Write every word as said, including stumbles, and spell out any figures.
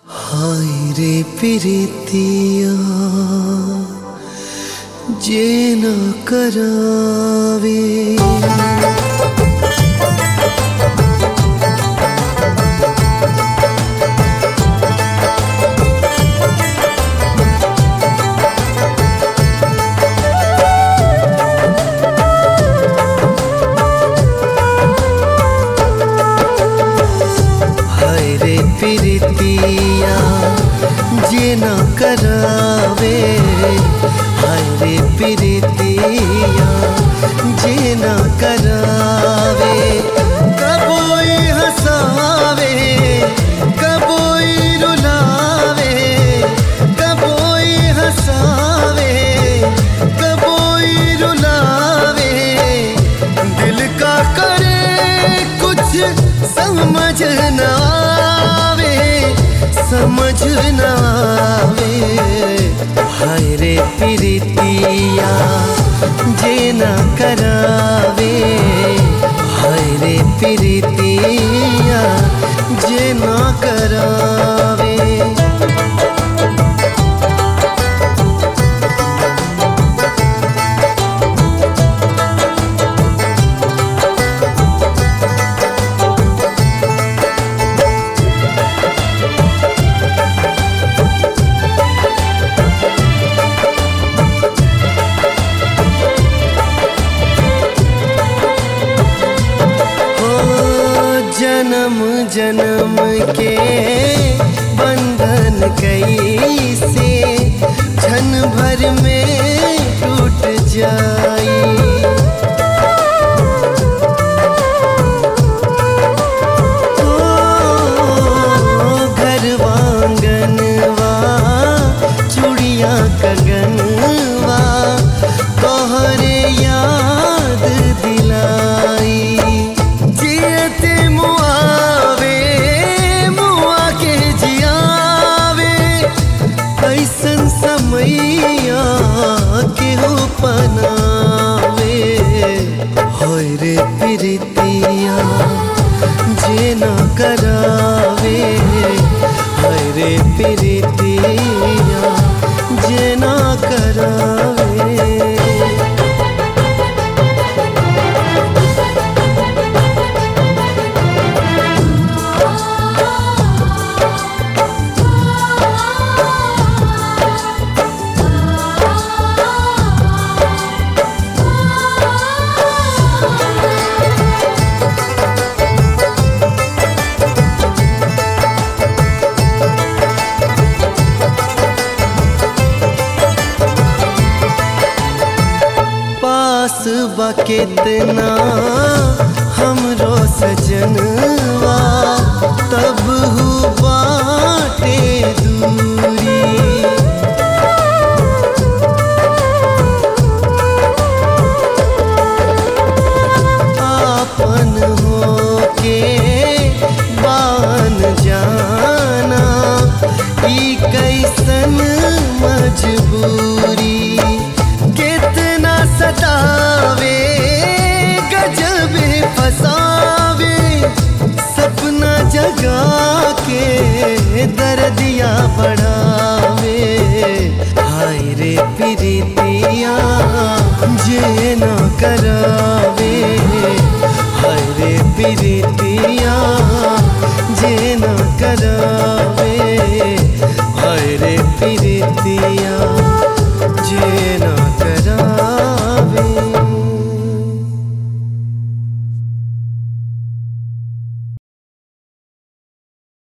हाय रे प्रीतिया जे न करावे, हाय रे प्रीतिया जे न करावे, हाय रे प्रीतिया जे न करावे। कबोई हंसावे कबोई रुलावे, कबोई हंसावे कबोई रुलावे। दिल का करे कुछ समझ न आवे, समझ न आवे। हाय रे प्रीतिया जे न करावे, हाय रे प्रीतिया जे न करावे। जन्म जन्म के बंधन कैसे क्षण भर में टूट जाई। ओ घर वांगनवा चूड़िया कंगनवा तोहरे याद दिलाई। ऐसन समैया केहू पनावे, हाय रे प्रीतिया जे न करावे, हाय रे प्रीतिया जे न करावे। पास बा कितना हमरो सजनवा, तब हु बाटे दूरी। आपन होके बान जाना ई कैसन मजबूरी। कितना सतावे गजब फसावे, सपना जगा के दर्दिया बढ़ावे। हाय रे प्रीतिया जे न करावे, हाय रे प्रीतिया जे न करावे।